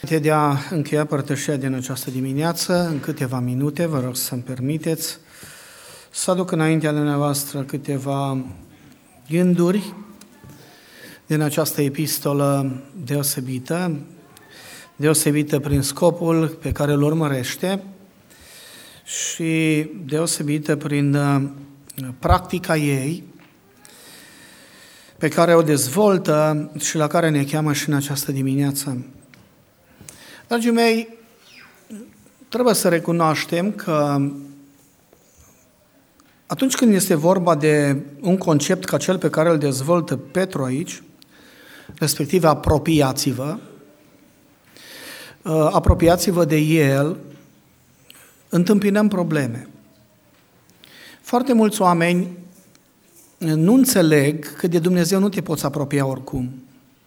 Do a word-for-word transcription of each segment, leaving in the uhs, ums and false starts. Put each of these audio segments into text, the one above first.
De a încheia părtășia din această dimineață, în câteva minute, vă rog să-mi permiteți să aduc înaintea dumneavoastră câteva gânduri din această epistolă deosebită, deosebită prin scopul pe care îl urmărește și deosebită prin practica ei, pe care o dezvoltă și la care ne cheamă și în această dimineață. Dragii mei, trebuie să recunoaștem că atunci când este vorba de un concept ca cel pe care îl dezvoltă Petru aici, respectiv apropiați-vă, apropiați-vă de el, întâmpinăm probleme. Foarte mulți oameni nu înțeleg că de Dumnezeu nu te poți apropia oricum.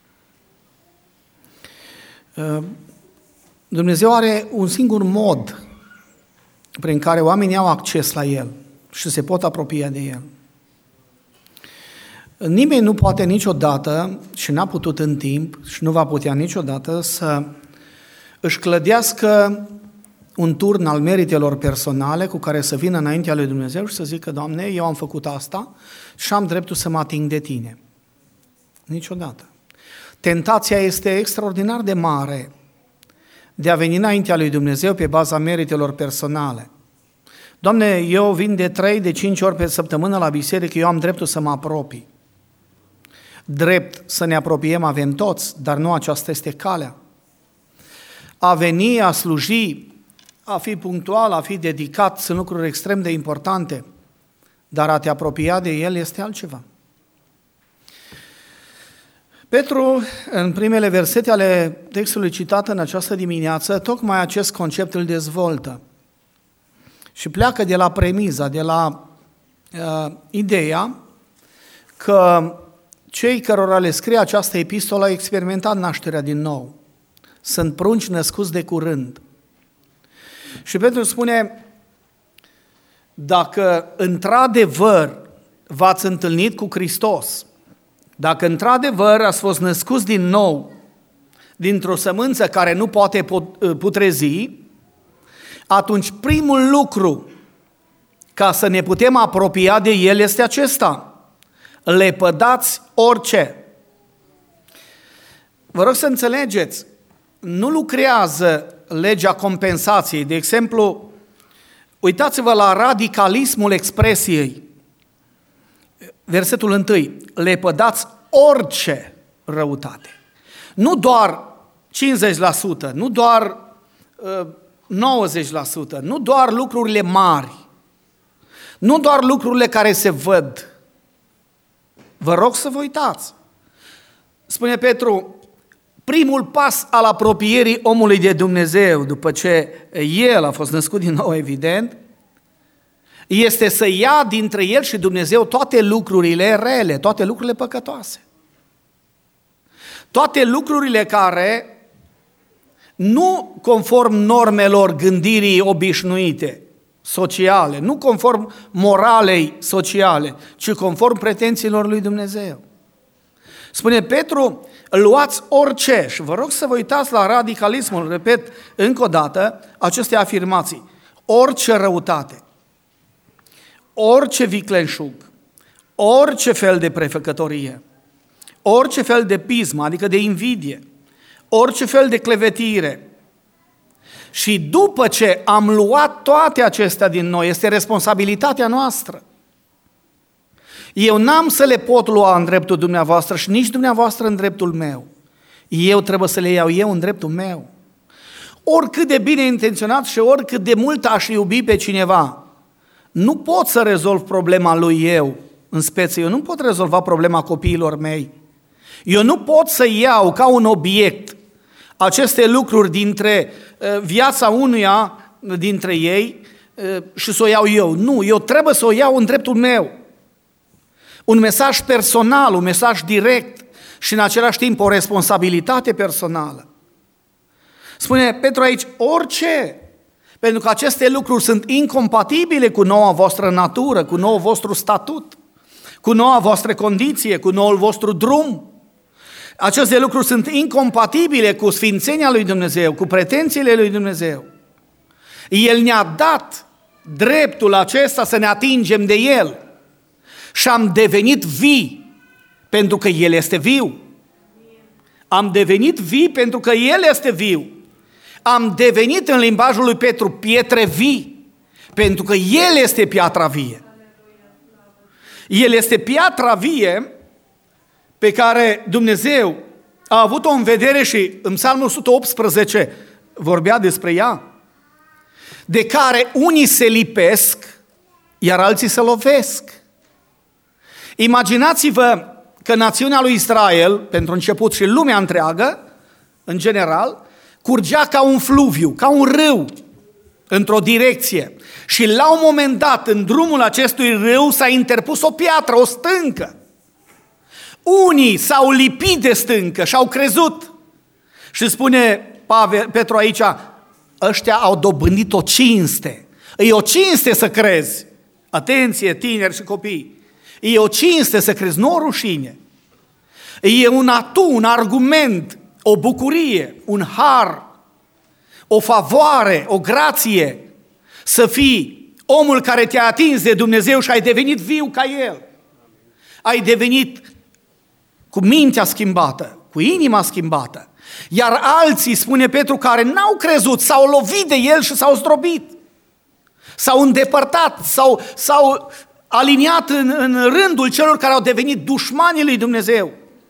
Dumnezeu are un singur mod prin care oamenii au acces la El și se pot apropia de El. Nimeni nu poate niciodată și n-a putut în timp și nu va putea niciodată să își clădească un turn al meritelor personale cu care să vină înaintea lui Dumnezeu și să zică: Doamne, eu am făcut asta și am dreptul să mă ating de Tine. Niciodată. Tentația este extraordinar de mare de a veni înaintea lui Dumnezeu pe baza meritelor personale. Doamne, eu vin de trei, de cinci ori pe săptămână la biserică, eu am dreptul să mă apropii. Drept să ne apropiem avem toți, dar nu aceasta este calea. A veni, a sluji, a fi punctual, a fi dedicat sunt lucruri extrem de importante, dar a te apropia de El este altceva. Petru, în primele versete ale textului citat în această dimineață, tocmai acest concept îl dezvoltă și pleacă de la premiza, de la uh, ideea că cei cărora le scrie această epistolă au experimentat nașterea din nou. Sunt prunci născuți de curând. Și Petru spune: dacă într-adevăr v-ați întâlnit cu Hristos, dacă într-adevăr ați fost născuți din nou dintr-o sămânță care nu poate putrezi, atunci primul lucru ca să ne putem apropia de El este acesta: lepădați orice. Vă rog să înțelegeți, nu lucrează legea compensației. De exemplu, uitați-vă la radicalismul expresiei. Versetul întâi: lepădați orice răutate. Nu doar cincizeci la sută, nu doar uh, nouăzeci la sută, nu doar lucrurile mari, nu doar lucrurile care se văd. Vă rog să vă uitați. Spune Petru, primul pas al apropierii omului de Dumnezeu, după ce el a fost născut din nou, evident, este să ia dintre el și Dumnezeu toate lucrurile rele, toate lucrurile păcătoase. Toate lucrurile care nu conform normelor gândirii obișnuite, sociale, nu conform moralei sociale, ci conform pretențiilor lui Dumnezeu. Spune Petru, luați orice, și vă rog să vă uitați la radicalismul, repet încă o dată, aceste afirmații: orice răutate, orice vicleșug, orice fel de prefăcătorie, orice fel de pismă, adică de invidie, orice fel de clevetire. Și după ce am luat toate acestea din noi, este responsabilitatea noastră. Eu n-am să le pot lua în dreptul dumneavoastră și nici dumneavoastră în dreptul meu. Eu trebuie să le iau eu în dreptul meu. Oricât de bine intenționat și oricât de mult aș iubi pe cineva, nu pot să rezolv problema lui eu, în speță. Eu nu pot rezolva problema copiilor mei. Eu nu pot să iau ca un obiect aceste lucruri dintre viața unuia dintre ei și să o iau eu. Nu, eu trebuie să o iau în dreptul meu. Un mesaj personal, un mesaj direct și în același timp o responsabilitate personală. Spune Petru aici, orice, pentru că aceste lucruri sunt incompatibile cu noua voastră natură, cu noul vostru statut, cu noua voastră condiție, cu noul vostru drum. Aceste lucruri sunt incompatibile cu sfințenia lui Dumnezeu, cu pretențiile lui Dumnezeu. El ne-a dat dreptul acesta să ne atingem de El și am devenit vii pentru că El este viu. Am devenit vii pentru că El este viu. Am devenit, în limbajul lui Petru, pietre vii pentru că El este piatra vie. El este piatra vie pe care Dumnezeu a avut-o în vedere și în Psalmul o sută optsprezece vorbea despre ea, de care unii se lipesc, iar alții se lovesc. Imaginați-vă că națiunea lui Israel, pentru început și lumea întreagă, în general, curgea ca un fluviu, ca un râu, într-o direcție. Și la un moment dat, în drumul acestui râu, s-a interpus o piatră, o stâncă. Unii s-au lipit de stâncă și au crezut. Și spune Pavel, Petru aici, ăștia au dobândit o cinste. E o cinste să crezi. Atenție, tineri și copii. E o cinste să crezi, nu o rușine. E un atu, un argument, o bucurie, un har, o favoare, o grație să fii omul care te-a atins de Dumnezeu și ai devenit viu ca El. Ai devenit cu mintea schimbată, cu inima schimbată. Iar alții, spune Petru, care n-au crezut, s-au lovit de El și s-au zdrobit. S-au îndepărtat, s-au, s-au aliniat în, în rândul celor care au devenit dușmanii lui Dumnezeu.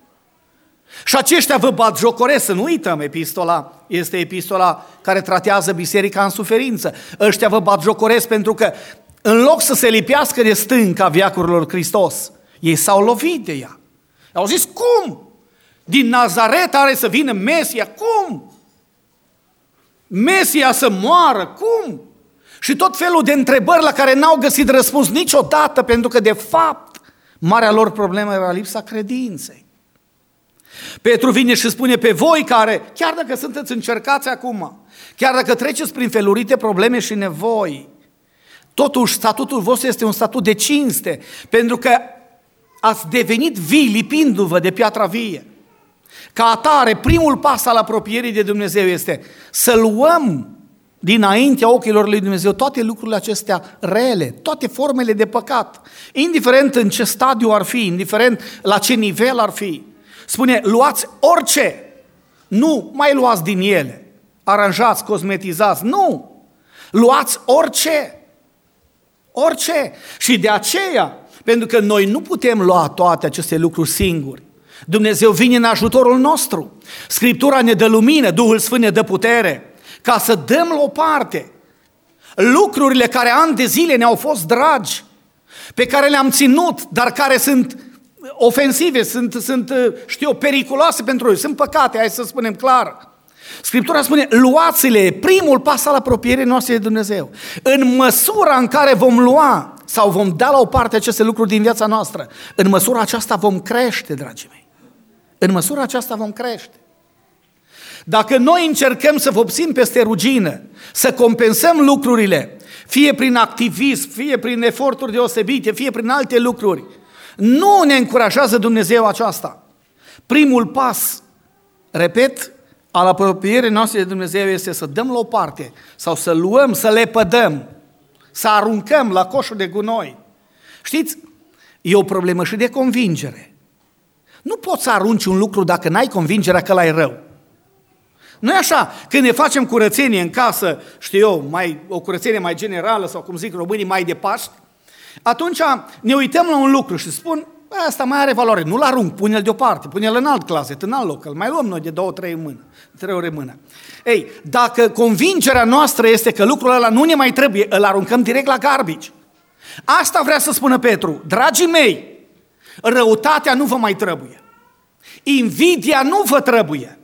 Și aceștia vă batjocoresc, să nu uităm, epistola este epistola care tratează biserica în suferință. Ăștia vă batjocoresc pentru că în loc să se lipească de stânca veacurilor Hristos, ei s-au lovit de ea. Au zis, cum? Din Nazaret are să vină Mesia? Cum? Mesia să moară? Cum? Și tot felul de întrebări la care n-au găsit răspuns niciodată, pentru că de fapt marea lor problemă era lipsa credinței. Petru vine și spune, pe voi care, chiar dacă sunteți încercați acum, chiar dacă treceți prin felurite probleme și nevoi, totuși statutul vostru este un statut de cinste, pentru că ați devenit vii lipindu-vă de piatra vie. Ca atare, primul pas al apropierii de Dumnezeu este să luăm dinaintea ochilor lui Dumnezeu toate lucrurile acestea rele, toate formele de păcat, indiferent în ce stadiu ar fi, indiferent la ce nivel ar fi. Spune, luați orice, nu mai luați din ele, aranjați, cosmetizați, nu, luați orice, orice. Și de aceea, pentru că noi nu putem lua toate aceste lucruri singuri, Dumnezeu vine în ajutorul nostru. Scriptura ne dă lumină, Duhul Sfânt ne dă putere, ca să dăm la o parte lucrurile care ani de zile ne-au fost dragi, pe care le-am ținut, dar care sunt ofensive, sunt, sunt, știu, periculoase pentru noi, sunt păcate, hai să spunem clar. Scriptura spune, luați-le, primul pas al apropierii noastre de Dumnezeu. În măsura în care vom lua sau vom da la o parte aceste lucruri din viața noastră, în măsura aceasta vom crește, dragii mei. În măsura aceasta vom crește. Dacă noi încercăm să vopsim peste rugină, să compensăm lucrurile, fie prin activism, fie prin eforturi deosebite, fie prin alte lucruri, nu ne încurajează Dumnezeu aceasta. Primul pas, repet, al apropierii noastre de Dumnezeu este să dăm la o parte sau să luăm, să le pădăm, să aruncăm la coșul de gunoi. Știți, e o problemă și de convingere. Nu poți să arunci un lucru dacă n-ai convingerea că ăla e rău. Nu e așa, când ne facem curățenie în casă, știu eu, mai, o curățenie mai generală sau cum zic românii, mai de Paști, atunci ne uităm la un lucru și spun, asta mai are valoare, nu-l arunc, pune-l deoparte, pune-l în alt closet, în alt loc, îl mai luăm noi de două, trei în mână, trei ori în mână. Ei, dacă convingerea noastră este că lucrul ăla nu ne mai trebuie, îl aruncăm direct la garbage. Asta vrea să spună Petru, dragii mei, răutatea nu vă mai trebuie, invidia nu vă trebuie,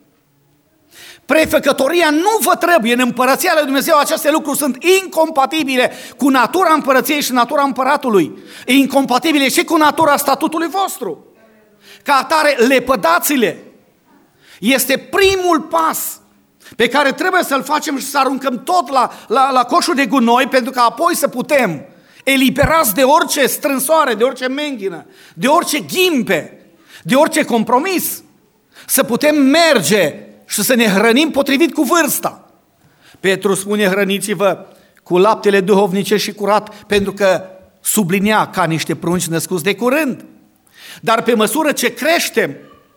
prefăcătoria nu vă trebuie. În împărăția lui Dumnezeu aceste lucruri sunt incompatibile cu natura împărăției și natura împăratului, incompatibile și cu natura statutului vostru. Ca atare, lepădați-le. Este primul pas pe care trebuie să-l facem și să aruncăm tot la, la, la coșul de gunoi, pentru că apoi să putem, eliberați de orice strânsoare, de orice menghină, de orice ghimpe, de orice compromis, să putem merge și să ne hrănim potrivit cu vârsta. Petru spune, hrăniți-vă cu laptele duhovnicesc și curat, pentru că sublinea ca niște prunci născuți de curând. Dar pe măsură ce creștem,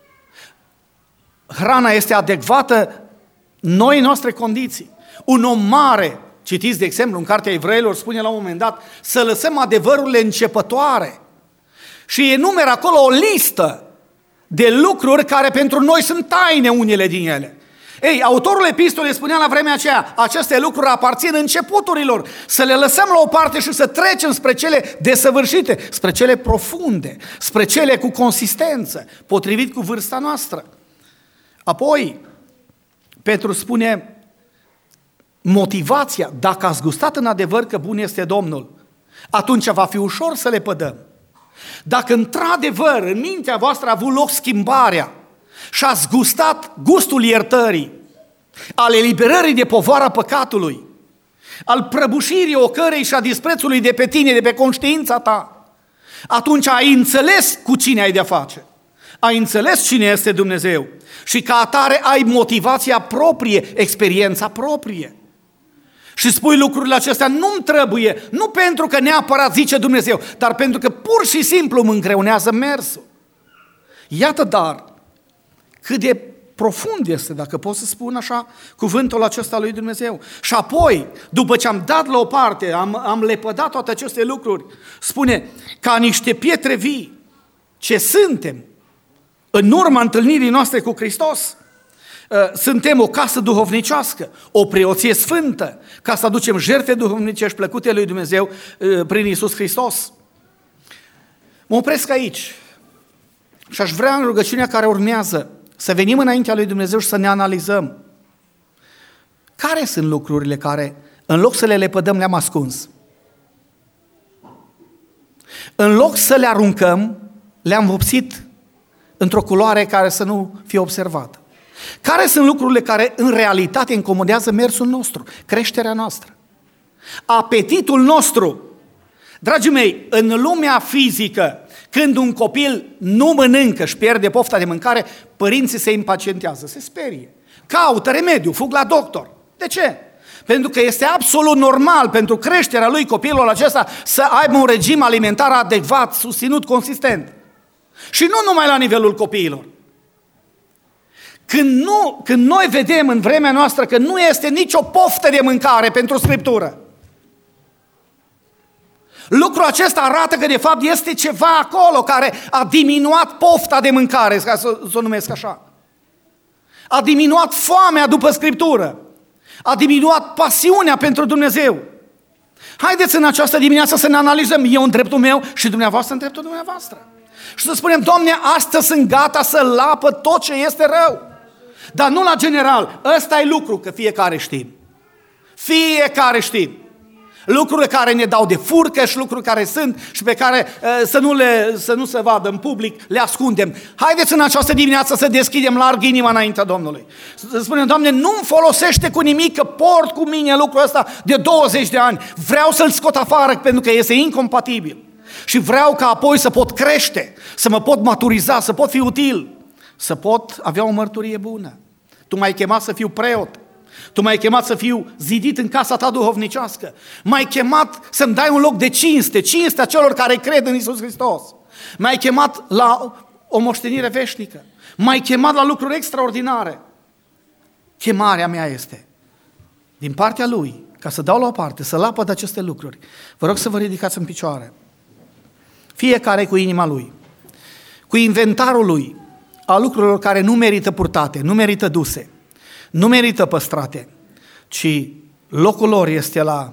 hrana este adecvată noi noastre condiții. Un om mare, citiți de exemplu în Cartea Evreilor, spune la un moment dat să lăsăm adevărurile începătoare și enumeră acolo o listă de lucruri care pentru noi sunt taine, unele din ele. Ei, autorul epistolei spunea la vremea aceea, aceste lucruri aparțin începuturilor, să le lăsăm la o parte și să trecem spre cele desăvârșite, spre cele profunde, spre cele cu consistență, potrivit cu vârsta noastră. Apoi, Petru spune, motivația, dacă ați gustat în adevăr că bun este Domnul, atunci va fi ușor să le pădăm. Dacă într-adevăr în mintea voastră a avut loc schimbarea și ați gustat gustul iertării, al eliberării de povara păcatului, al prăbușirii ocărei și a disprețului de pe tine, de pe conștiința ta, atunci ai înțeles cu cine ai de-a face. Ai înțeles cine este Dumnezeu și ca atare ai motivația proprie, experiența proprie. Și spui lucrurile acestea, nu-mi trebuie, nu pentru că neapărat zice Dumnezeu, dar pentru că pur și simplu mă îngreunează mersul. Iată dar cât de profund este, dacă pot să spun așa, cuvântul acesta lui Dumnezeu. Și apoi, după ce am dat la o parte, am, am lepădat toate aceste lucruri, spune, ca niște pietre vii, ce suntem, în urma întâlnirii noastre cu Hristos, suntem o casă duhovnicească, o preoție sfântă, ca să aducem jertfe duhovnicești plăcute lui Dumnezeu prin Iisus Hristos. Mă opresc aici și aș vrea în rugăciunea care urmează să venim înaintea lui Dumnezeu și să ne analizăm care sunt lucrurile care, în loc să le lepădăm, le-am ascuns. În loc să le aruncăm, le-am vopsit într-o culoare care să nu fie observată. Care sunt lucrurile care în realitate încomodează mersul nostru, creșterea noastră, apetitul nostru? Dragii mei, în lumea fizică, când un copil nu mănâncă și pierde pofta de mâncare, părinții se impacientează, se sperie, caută remediu, fug la doctor. De ce? Pentru că este absolut normal pentru creșterea lui copilul acesta să aibă un regim alimentar adecvat, susținut, consistent. Și nu numai la nivelul copiilor. Când, nu, când noi vedem în vremea noastră că nu este nicio poftă de mâncare pentru Scriptură, lucrul acesta arată că de fapt este ceva acolo care a diminuat pofta de mâncare, ca să, să o numesc așa. A diminuat foamea după Scriptură. A diminuat pasiunea pentru Dumnezeu. Haideți în această dimineață să ne analizăm, eu în dreptul meu și dumneavoastră în dreptul dumneavoastră. Și să spunem, Doamne, astăzi sunt gata să lapăd tot ce este rău. Dar nu la general, ăsta e lucru, că fiecare știm. Fiecare știm. Lucrurile care ne dau de furcă și lucruri care sunt și pe care să nu, le, să nu se vadă în public, le ascundem. Haideți în această dimineață să deschidem larg inima înaintea Domnului. Să spunem, Doamne, nu-mi folosește cu nimic că port cu mine lucrul ăsta de douăzeci de ani. Vreau să-l scot afară pentru că este incompatibil. Și vreau ca apoi să pot crește, să mă pot maturiza, să pot fi util, să pot avea o mărturie bună. Tu m-ai chemat să fiu preot. Tu m-ai chemat să fiu zidit în casa ta duhovnicească. M-ai chemat să-mi dai un loc de cinste, cinstea celor care cred în Iisus Hristos. M-ai chemat la o moștenire veșnică. M-ai chemat la lucruri extraordinare. Chemarea mea este din partea Lui, ca să dau la o parte, să lapăd aceste lucruri. Vă rog să vă ridicați în picioare. Fiecare cu inima lui, cu inventarul lui, a lucrurilor care nu merită purtate, nu merită duse, nu merită păstrate, ci locul lor este la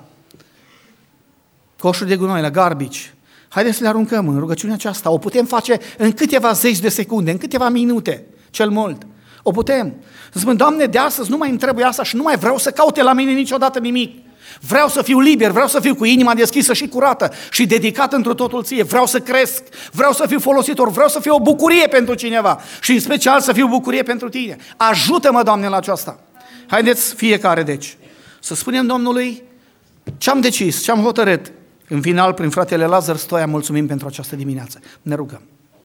coșul de gunoi, la garbici. Haideți să le aruncăm în rugăciunea aceasta. O putem face în câteva zeci de secunde, în câteva minute, cel mult. O putem. Să spun, Doamne, de astăzi nu mai îmi trebuie asta și nu mai vreau să caute la mine niciodată nimic. Vreau să fiu liber, vreau să fiu cu inima deschisă și curată și dedicat întru totul ție. Vreau să cresc, vreau să fiu folositor, vreau să fiu o bucurie pentru cineva și în special să fiu o bucurie pentru tine. Ajută-mă, Doamne, la aceasta. Haideți fiecare, deci, să spunem Domnului ce-am decis, ce-am hotărât. În final, prin fratele Lazar Stoia, mulțumim pentru această dimineață. Ne rugăm.